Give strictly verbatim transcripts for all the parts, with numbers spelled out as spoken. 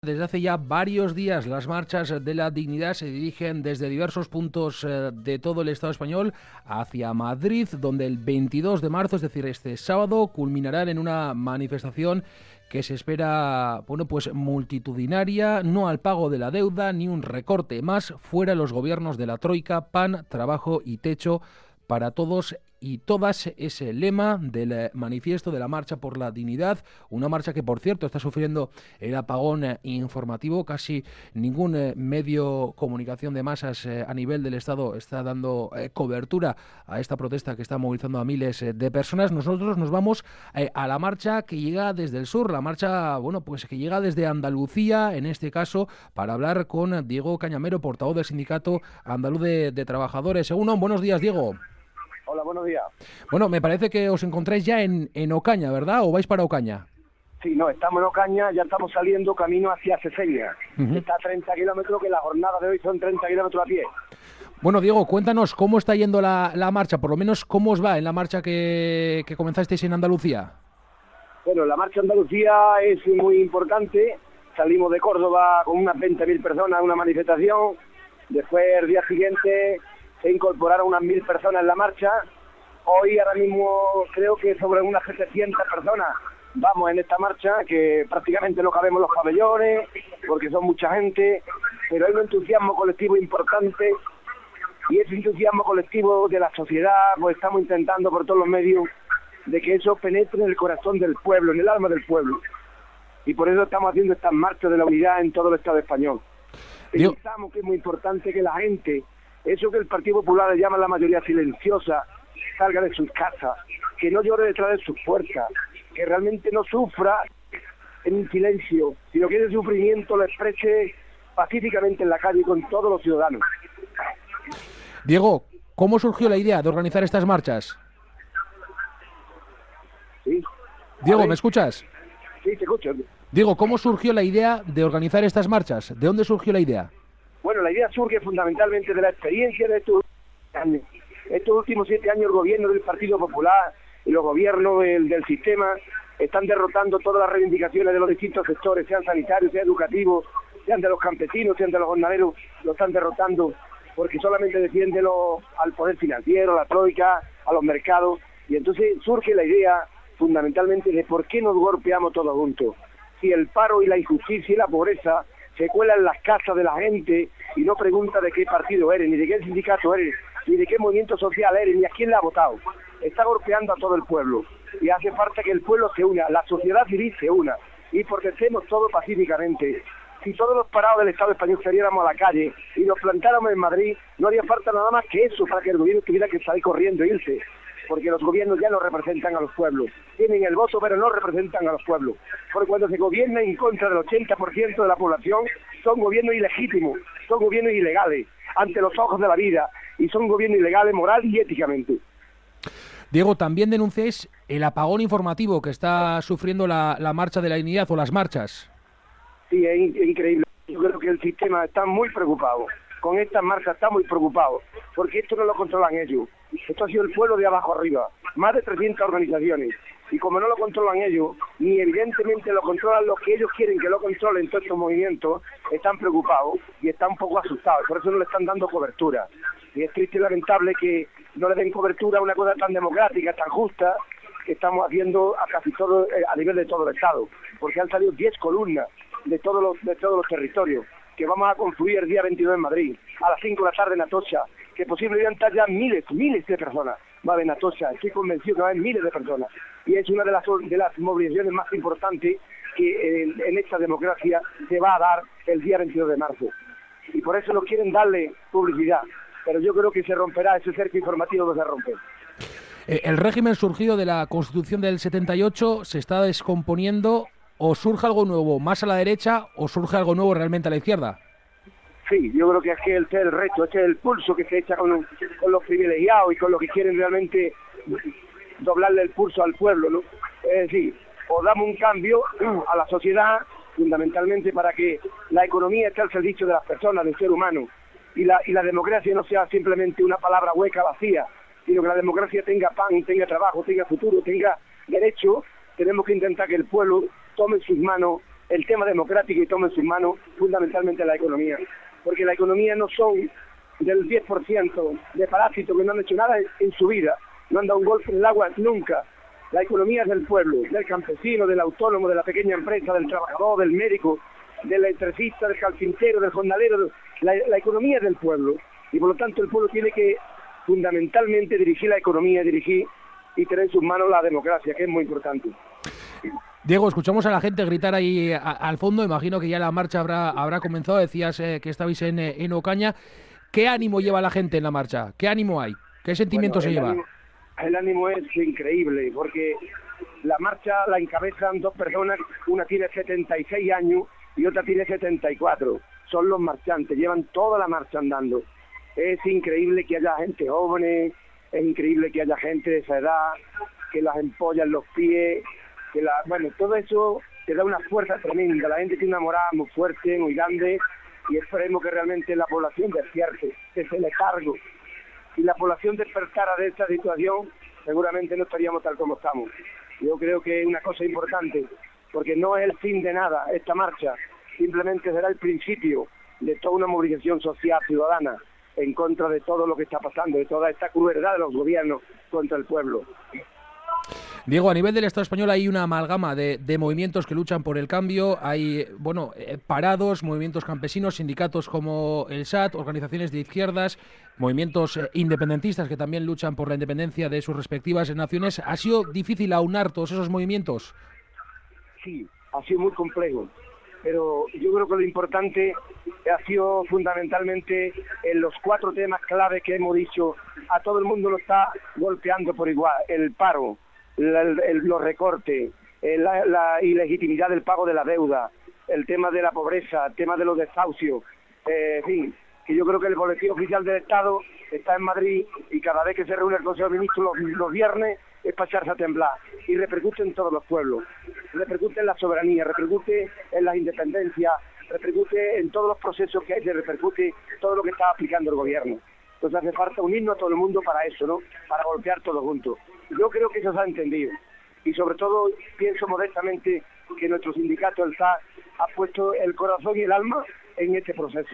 Desde hace ya varios días las marchas de la dignidad se dirigen desde diversos puntos eh, de todo el Estado español hacia Madrid, donde el veintidós de marzo, es decir, este sábado, culminarán en una manifestación que se espera, bueno, pues multitudinaria, no al pago de la deuda ni un recorte más, fuera los gobiernos de la Troika, pan, trabajo y techo para todos y todas, es el lema del manifiesto de la Marcha por la Dignidad, una marcha que, por cierto, está sufriendo el apagón eh, informativo. Casi ningún eh, medio comunicación de masas eh, a nivel del Estado está dando eh, cobertura a esta protesta que está movilizando a miles eh, de personas. Nosotros nos vamos eh, a la marcha que llega desde el sur, la marcha, bueno, pues que llega desde Andalucía, en este caso, para hablar con Diego Cañamero, portavoz del Sindicato Andaluz de, de Trabajadores. Según, buenos días, Diego. Hola, buenos días. Bueno, me parece que os encontráis ya en, en Ocaña, ¿verdad? ¿O vais para Ocaña? Sí, no, estamos en Ocaña, ya estamos saliendo camino hacia Seseña. Uh-huh. Está a treinta kilómetros, que la jornada de hoy son treinta kilómetros a pie. Bueno, Diego, cuéntanos cómo está yendo la, la marcha, por lo menos cómo os va en la marcha que, que comenzasteis en Andalucía. Bueno, la marcha Andalucía es muy importante. Salimos de Córdoba con unas veinte mil personas a una manifestación. Después, el día siguiente, se incorporaron unas mil personas en la marcha. Hoy, ahora mismo, creo que sobre unas setecientas personas vamos en esta marcha, que prácticamente no cabemos los pabellones, porque son mucha gente, pero hay un entusiasmo colectivo importante, y ese entusiasmo colectivo de la sociedad, pues estamos intentando por todos los medios de que eso penetre en el corazón del pueblo, en el alma del pueblo. Y por eso estamos haciendo estas marchas de la unidad en todo el Estado español. Yo... Pensamos que es muy importante que la gente, eso que el Partido Popular le llama la mayoría silenciosa, salga de sus casas, que no llore detrás de sus puertas, que realmente no sufra en silencio, sino que ese sufrimiento lo exprese pacíficamente en la calle con todos los ciudadanos. Diego, ¿cómo surgió la idea de organizar estas marchas? Sí. Diego, ¿me escuchas? Sí, te escucho. Diego, ¿cómo surgió la idea de organizar estas marchas? ¿De dónde surgió la idea? Bueno, la idea surge fundamentalmente de la experiencia de estos años. Estos últimos siete años el gobierno del Partido Popular y los gobiernos del, del sistema están derrotando todas las reivindicaciones de los distintos sectores, sean sanitarios, sean educativos, sean de los campesinos, sean de los jornaleros, lo están derrotando porque solamente defienden lo, al poder financiero, a la troika, a los mercados, y entonces surge la idea fundamentalmente de por qué nos golpeamos todos juntos. Si el paro y la injusticia y la pobreza se cuelan en las casas de la gente y no pregunta de qué partido eres, ni de qué sindicato eres, ni de qué movimiento social eres, ni a quién le ha votado. Está golpeando a todo el pueblo. Y hace falta que el pueblo se una, la sociedad civil se una, y protestemos todo pacíficamente. Si todos los parados del Estado español saliéramos a la calle y nos plantáramos en Madrid, no haría falta nada más que eso para que el gobierno tuviera que salir corriendo e irse. Porque los gobiernos ya no representan a los pueblos. Tienen el voto, pero no representan a los pueblos. Porque cuando se gobierna en contra del ochenta por ciento de la población, son gobiernos ilegítimos, son gobiernos ilegales, ante los ojos de la vida, y son gobiernos ilegales moral y éticamente. Diego, también denunciáis el apagón informativo que está sufriendo la, la Marcha de la Dignidad o las marchas. Sí, es, in- es increíble. Yo creo que el sistema está muy preocupado. Con estas marchas está muy preocupado, porque esto no lo controlan ellos. Esto ha sido el pueblo de abajo arriba, más de trescientas organizaciones. Y como no lo controlan ellos, ni evidentemente lo controlan los que ellos quieren que lo controlen todos estos movimientos, están preocupados y están un poco asustados. Por eso no le están dando cobertura. Y es triste y lamentable que no le den cobertura a una cosa tan democrática, tan justa, que estamos haciendo a casi todo, eh, a nivel de todo el Estado. Porque han salido diez columnas de todos los, de todos los territorios, que vamos a confluir el día veintidós en Madrid, a las cinco de la tarde en Atocha, que posiblemente estar ya miles, miles de personas va a haber en Atocha. Estoy convencido que va a haber miles de personas. Y es una de las, de las movilizaciones más importantes que en, en esta democracia se va a dar el día veintidós de marzo. Y por eso no quieren darle publicidad. Pero yo creo que se romperá ese cerco informativo que se rompe. El régimen surgido de la Constitución del setenta y ocho se está descomponiendo. ¿O surge algo nuevo más a la derecha o surge algo nuevo realmente a la izquierda? Sí, yo creo que es que este es el reto, este es el pulso que se echa con, con los privilegiados y con los que quieren realmente doblarle el pulso al pueblo, ¿no? Es decir, o damos un cambio a la sociedad, fundamentalmente para que la economía esté al servicio de las personas, del ser humano, y la, y la democracia no sea simplemente una palabra hueca, vacía, sino que la democracia tenga pan, tenga trabajo, tenga futuro, tenga derecho. Tenemos que intentar que el pueblo tome en sus manos el tema democrático y tome en sus manos fundamentalmente la economía, porque la economía no son del diez por ciento de parásitos que no han hecho nada en su vida, no han dado un golpe en el agua nunca. La economía es del pueblo, del campesino, del autónomo, de la pequeña empresa, del trabajador, del médico, del electricista, del carpintero, del jornalero. La, la economía es del pueblo y por lo tanto el pueblo tiene que fundamentalmente dirigir la economía, dirigir y tener en sus manos la democracia, que es muy importante. Diego, escuchamos a la gente gritar ahí a, al fondo, imagino que ya la marcha habrá habrá comenzado, decías eh, que estabais en, en Ocaña. ¿Qué ánimo lleva la gente en la marcha? ¿Qué ánimo hay? ¿Qué sentimiento bueno, se lleva? Ánimo, el ánimo es increíble, porque la marcha la encabezan dos personas, una tiene setenta y seis años y otra tiene setenta y cuatro. Son los marchantes, llevan toda la marcha andando. Es increíble que haya gente joven, es increíble que haya gente de esa edad, que las empollan los pies, que la, bueno, todo eso te da una fuerza tremenda. La gente tiene una moral muy fuerte, muy grande, y esperemos que realmente la población despierte, que se le cargo. Si la población despertara de esta situación, seguramente no estaríamos tal como estamos. Yo creo que es una cosa importante, porque no es el fin de nada esta marcha, simplemente será el principio de toda una movilización social ciudadana en contra de todo lo que está pasando, de toda esta crueldad de los gobiernos contra el pueblo. Diego, a nivel del Estado español hay una amalgama de, de movimientos que luchan por el cambio. Hay, bueno, eh, parados, movimientos campesinos, sindicatos como el S A T, organizaciones de izquierdas, movimientos eh, independentistas que también luchan por la independencia de sus respectivas naciones. ¿Ha sido difícil aunar todos esos movimientos? Sí, ha sido muy complejo, pero yo creo que lo importante ha sido fundamentalmente en los cuatro temas clave que hemos dicho. A todo el mundo lo está golpeando por igual: el paro, La, el, los recortes, la, la ilegitimidad del pago de la deuda, el tema de la pobreza, el tema de los desahucios, eh, en fin, que yo creo que el Boletín Oficial del Estado está en Madrid y cada vez que se reúne el Consejo de Ministros los, los viernes es para echarse a temblar y repercute en todos los pueblos, repercute en la soberanía, repercute en las independencias, repercute en todos los procesos que hay, se repercute todo lo que está aplicando el gobierno. Entonces hace falta unirnos a todo el mundo para eso, ¿no? Para golpear todos juntos. Yo creo que eso se ha entendido. Y sobre todo pienso modestamente que nuestro sindicato, el S A, ha puesto el corazón y el alma en este proceso.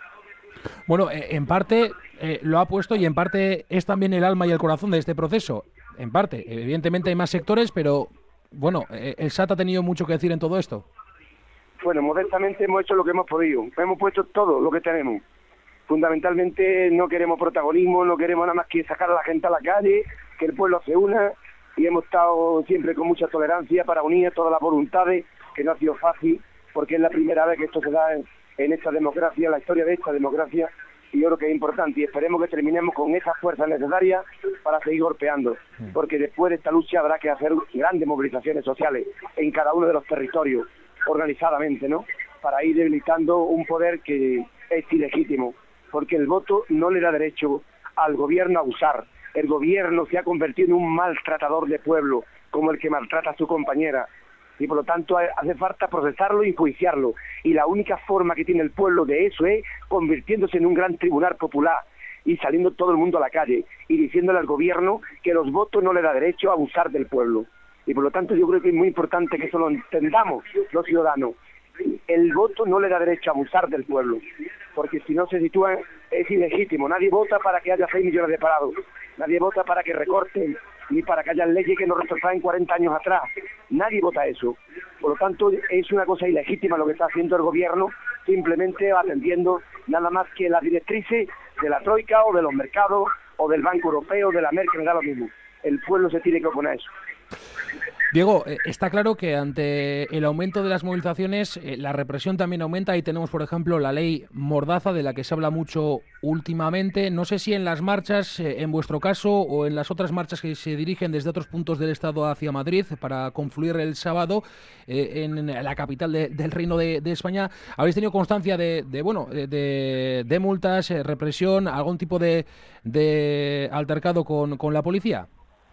Bueno, eh, en parte eh, lo ha puesto y en parte es también el alma y el corazón de este proceso. En parte, evidentemente hay más sectores, pero bueno, eh, el S A T ha tenido mucho que decir en todo esto. Bueno, modestamente hemos hecho lo que hemos podido. Hemos puesto todo lo que tenemos. Fundamentalmente no queremos protagonismo, no queremos nada más que sacar a la gente a la calle, que el pueblo se una, y hemos estado siempre con mucha tolerancia para unir todas las voluntades, que no ha sido fácil, porque es la primera vez que esto se da en, en esta democracia, en la historia de esta democracia, y yo creo que es importante, y esperemos que terminemos con esas fuerzas necesarias para seguir golpeando, porque después de esta lucha habrá que hacer grandes movilizaciones sociales en cada uno de los territorios, organizadamente, ¿no?, para ir debilitando un poder que es ilegítimo, porque el voto no le da derecho al gobierno a usar. El gobierno se ha convertido en un maltratador de pueblo, como el que maltrata a su compañera, y por lo tanto hace falta procesarlo y enjuiciarlo, y la única forma que tiene el pueblo de eso es convirtiéndose en un gran tribunal popular y saliendo todo el mundo a la calle y diciéndole al gobierno que los votos no le da derecho a abusar del pueblo. Y por lo tanto yo creo que es muy importante que eso lo entendamos los ciudadanos. El voto no le da derecho a abusar del pueblo, porque si no se sitúa es ilegítimo. Nadie vota para que haya seis millones de parados, nadie vota para que recorten, ni para que haya leyes que nos retrotraen cuarenta años atrás. Nadie vota eso. Por lo tanto, es una cosa ilegítima lo que está haciendo el gobierno, simplemente atendiendo nada más que las directrices de la Troika o de los mercados o del Banco Europeo, de la Merkel, me da lo mismo. El pueblo se tiene que oponer a eso. Diego, está claro que ante el aumento de las movilizaciones, eh, la represión también aumenta. Ahí tenemos, por ejemplo, la ley Mordaza, de la que se habla mucho últimamente. No sé si en las marchas, eh, en vuestro caso, o en las otras marchas que se dirigen desde otros puntos del Estado hacia Madrid para confluir el sábado eh, en la capital de, del Reino de, de España, ¿habéis tenido constancia de, de bueno, de, de, de multas, eh, represión, algún tipo de, de altercado con, con la policía?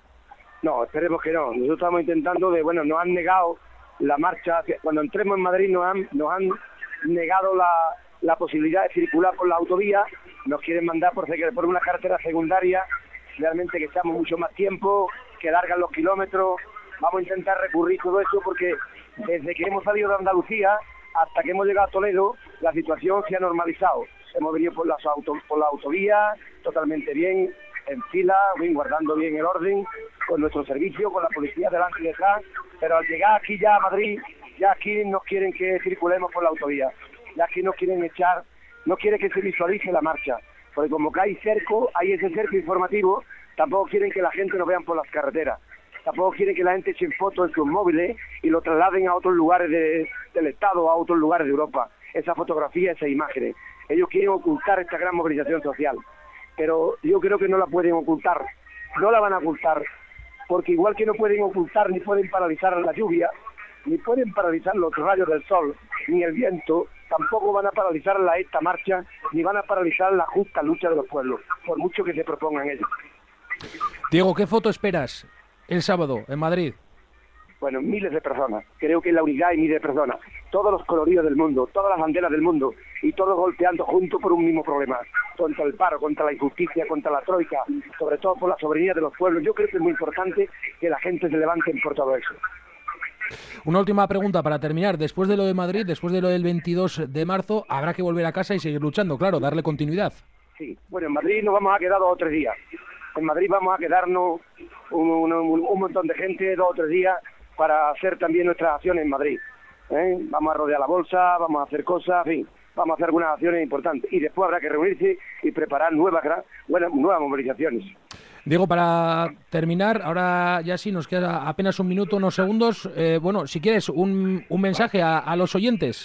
No, esperemos que no. Nosotros estamos intentando de, bueno, nos han negado la marcha, cuando entremos en Madrid nos han, nos han negado la, la posibilidad de circular por la autovía, nos quieren mandar por, por una carretera secundaria, realmente que estamos mucho más tiempo, que largan los kilómetros. Vamos a intentar recurrir todo eso porque Desde que hemos salido de Andalucía hasta que hemos llegado a Toledo, la situación se ha normalizado. Hemos venido por, las auto, por la autovía, totalmente bien, en fila, bien, guardando bien el orden, con nuestro servicio, con la policía delante y detrás, pero al llegar aquí ya a Madrid, ya aquí nos quieren que circulemos por la autovía, ya aquí nos quieren echar, no quieren que se visualice la marcha, porque como que hay cerco, hay ese cerco informativo, tampoco quieren que la gente nos vean por las carreteras, tampoco quieren que la gente eche fotos en sus móviles y lo trasladen a otros lugares de, del Estado, a otros lugares de Europa, esas fotografías, esas imágenes. Ellos quieren ocultar esta gran movilización social, pero yo creo que no la pueden ocultar, no la van a ocultar, porque igual que no pueden ocultar ni pueden paralizar la lluvia, ni pueden paralizar los rayos del sol, ni el viento, tampoco van a paralizar la, esta marcha, ni van a paralizar la justa lucha de los pueblos, por mucho que se propongan ellos. Diego, ¿qué foto esperas el sábado en Madrid? Bueno, miles de personas, creo que la unidad y miles de personas, todos los coloridos del mundo, todas las banderas del mundo, y todos golpeando juntos por un mismo problema, contra el paro, contra la injusticia, contra la troika, sobre todo por la soberanía de los pueblos. Yo creo que es muy importante que la gente se levante por todo eso. Una última pregunta para terminar. Después de lo de Madrid, después de lo del veintidós de marzo, habrá que volver a casa y seguir luchando, claro, darle continuidad. Sí, bueno, en Madrid nos vamos a quedar dos o tres días. En Madrid vamos a quedarnos un, un, un montón de gente, dos o tres días, para hacer también nuestras acciones en Madrid. ¿eh? Vamos a rodear la bolsa, vamos a hacer cosas, en fin, vamos a hacer algunas acciones importantes. Y después habrá que reunirse y preparar nuevas, buenas, nuevas movilizaciones. Diego, para terminar, ahora ya sí, nos queda apenas un minuto, unos segundos. Eh, bueno, si quieres, un, un mensaje a, a los oyentes.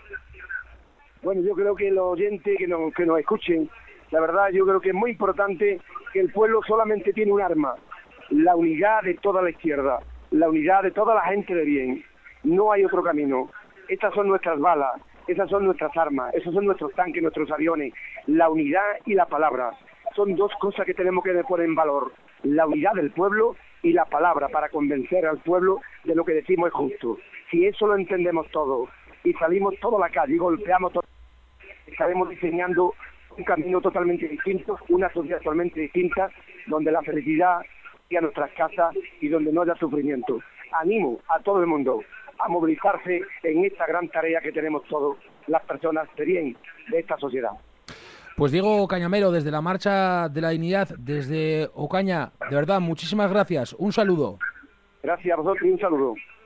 Bueno, yo creo que los oyentes que nos, que nos escuchen, la verdad, yo creo que es muy importante que el pueblo solamente tiene un arma, la unidad de toda la izquierda, la unidad de toda la gente de bien. No hay otro camino. Estas son nuestras balas, esas son nuestras armas, esos son nuestros tanques, nuestros aviones. La unidad y la palabra son dos cosas que tenemos que poner en valor. La unidad del pueblo y la palabra para convencer al pueblo de lo que decimos es justo. Si eso lo entendemos todos y salimos toda la calle y golpeamos todo, estaremos diseñando un camino totalmente distinto, una sociedad totalmente distinta, donde la felicidad llegue a nuestras casas y donde no haya sufrimiento. Animo a todo el mundo a movilizarse en esta gran tarea que tenemos todos las personas de bien de esta sociedad. Pues Diego Cañamero, desde la Marcha de la Dignidad, desde Ocaña, de verdad, muchísimas gracias. Un saludo. Gracias a vosotros y un saludo.